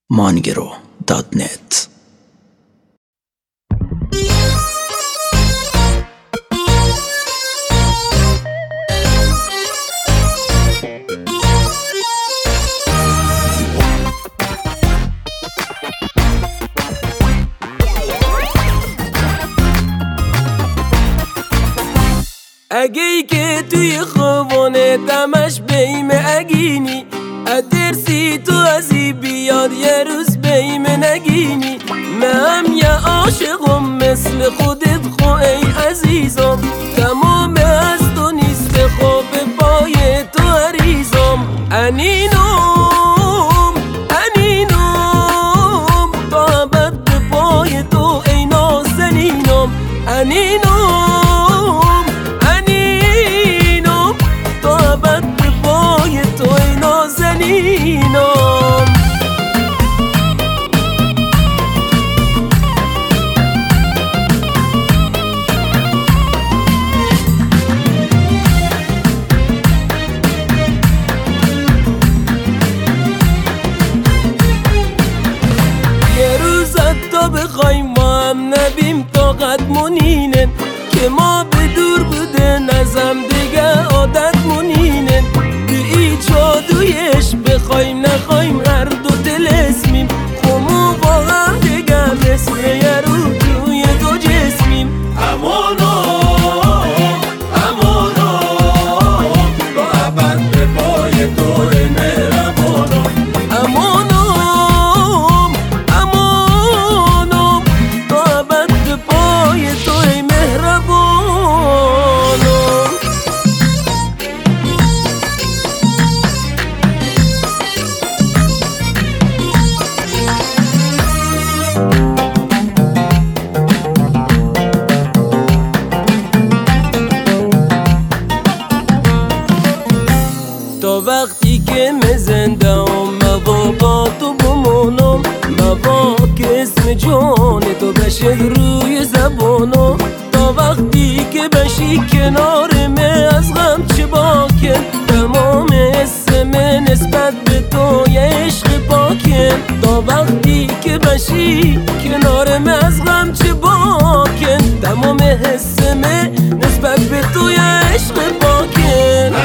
mangro.net. اگهی که توی خوابانه دمش بیم اگینی ادرسی تو ازی بیاد یه روز بیم نگینی من یه عاشقم مثل خودت خو ای عزیزم تمام از تو نیست خواب پای تو عریزم انینم تا ابد به پای تو ای نازنینم انینم تا بخوایم ما هم نبیم طاقت مونینن که ما به دور بوده نزم دیگه عادت مونینن به ای جادویش بخوایم نخوایم هر دو دل اسمیم خمو با هم دیگه مثل یه رو توی دو جسمیم امانم با ابد به پای تو مهربانم تا وقتی که مزنده موا با تو بمونم موا که اسم جان تو بشه روی زبانم تا وقتی که بشی کنار من از غم چه باکن تمام اسم نسبت به تو یه عشق پاکن تا وقتی که بشی کنار من از غم چه باکن تمام اسم نسبت به تو یه عشق پاکن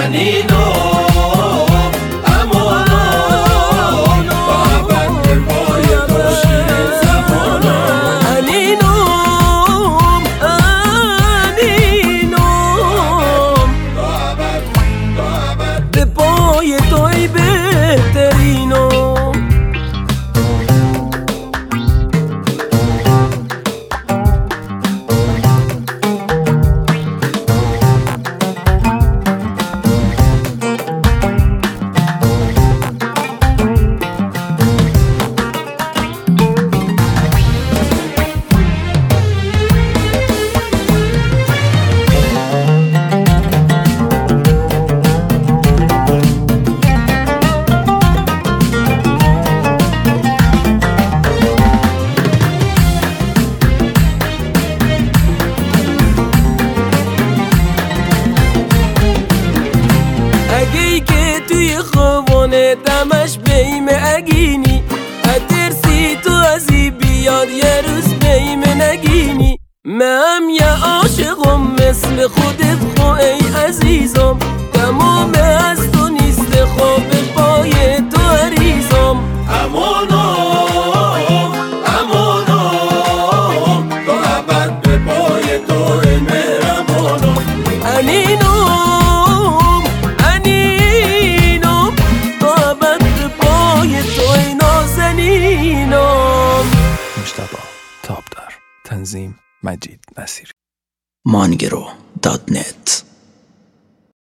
اگهی که توی خوابانه دمش بیم اگینی ادرسی تو ازی بیاد یه روز بیم نگینی من یه عاشقم مثل خودت خو ای عزیزم تمام از تو نیست خواب پای تو عریزم امانم تا ابد به پای تو مهربانم انینم مجتبی تابدار تنظیم مجید نصیری mangro.net.